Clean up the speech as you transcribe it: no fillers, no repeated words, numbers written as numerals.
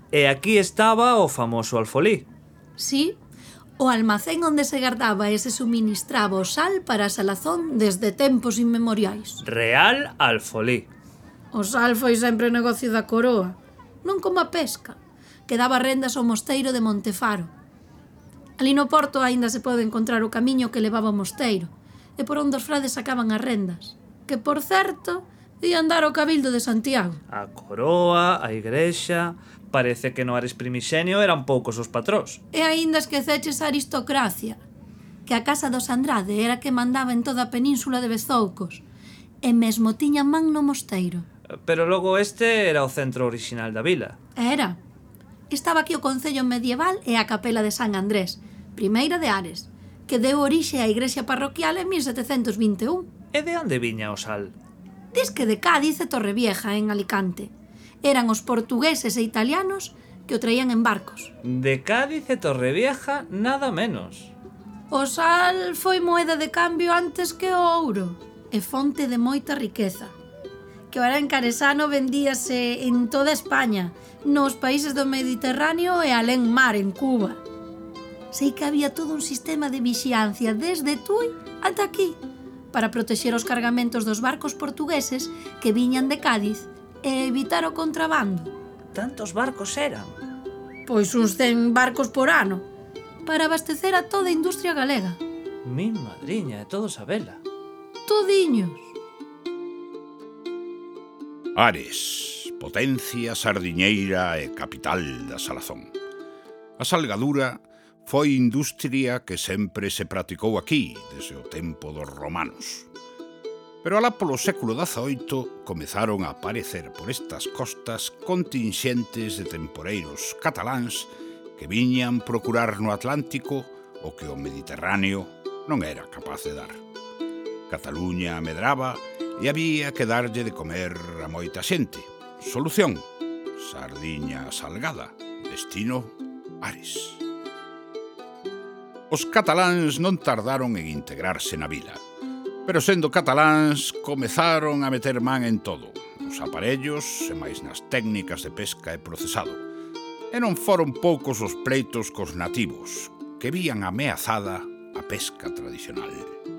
E aquí estaba o famoso alfolí. Sí, o almacén onde se guardaba e se suministraba o sal para a salazón desde tempos inmemoriais. Real alfolí. O sal foi sempre negocio da coroa, non como a pesca, que daba rendas ao mosteiro de Montefaro. Ali no porto aínda se pode encontrar o camiño que levaba ao mosteiro, e por onde os frades sacaban as rendas, que, por certo, ían dar ao Cabildo de Santiago. A coroa, a igrexa... Parece que no Ares primixenio eran poucos os patróns. E aínda esqueceches a aristocracia, que a casa dos Andrade era que mandaba en toda a península de Bezoucos, e mesmo tiña man no mosteiro. Pero logo este era o centro orixinal da vila. Era. Estaba aquí o concello medieval e a capela de San Andrés, primeira de Ares, que deu orixe á igrexa parroquial en 1721. E de onde viña o sal? Diz que de Cádiz e Torrevieja, en Alicante. Eran os portugueses e italianos que o traían en barcos. De Cádiz e Torrevieja, nada menos. O sal foi moeda de cambio antes que o ouro e fonte de moita riqueza. Que o arencaresano vendíase en toda España, nos países do Mediterráneo e alén mar, en Cuba. Sei que había todo un sistema de vixiancia desde Tui ata aquí, para protexer os cargamentos dos barcos portugueses que viñan de Cádiz e evitar o contrabando. Tantos barcos eran? Pois uns 100 barcos por ano, para abastecer a toda a industria galega. Mi madriña, e todos a vela. Todiños. Ares, potencia sardiñeira e capital da salazón. A salgadura foi industria que sempre se practicou aquí, desde o tempo dos romanos. Pero alá polo século XVIII comezaron a aparecer por estas costas contingentes de temporeiros cataláns que viñan procurar no Atlántico o que o Mediterráneo non era capaz de dar. Cataluña medraba e había que darlle de comer a moita xente. Solución: sardiña salgada. Destino: Ares. Os cataláns non tardaron en integrarse na vila. Pero sendo cataláns, comezaron a meter man en todo, nos aparellos e máis nas técnicas de pesca e procesado. E non foron poucos os pleitos cos nativos, que vían ameazada a pesca tradicional.